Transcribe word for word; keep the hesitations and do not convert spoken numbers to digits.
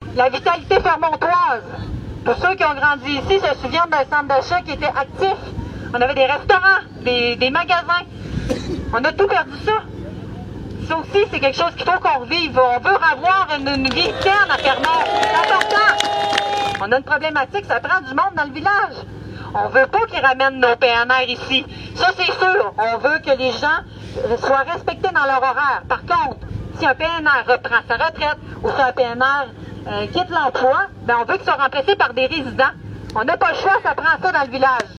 La vitalité fermontoise. Pour ceux qui ont grandi ici se souviennent d'un centre d'achat qui était actif. On avait des restaurants, des, des magasins. On a tout perdu ça. Ça aussi, c'est quelque chose qu'il faut qu'on revive. On veut avoir une, une vie saine à Fermont. C'est important. On a une problématique, ça prend du monde dans le village. On veut pas qu'ils ramènent nos P N R ici. Ça, c'est sûr. On veut que les gens soient respectés dans leur horaire. Par contre, si un P N R reprend sa retraite ou si un P N R euh, quitte l'emploi, ben on veut qu'ils soient remplacés par des résidents. On n'a pas le choix, ça prend ça dans le village.